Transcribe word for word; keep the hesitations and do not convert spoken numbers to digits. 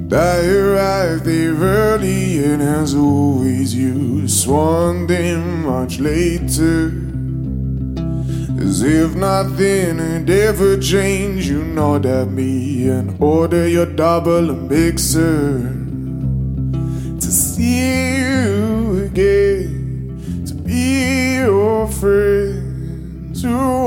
I arrived there early and as always you swung in much later, as if nothing had ever changed. You nod at me and order your double and mixer. To see you again, to be your friend, to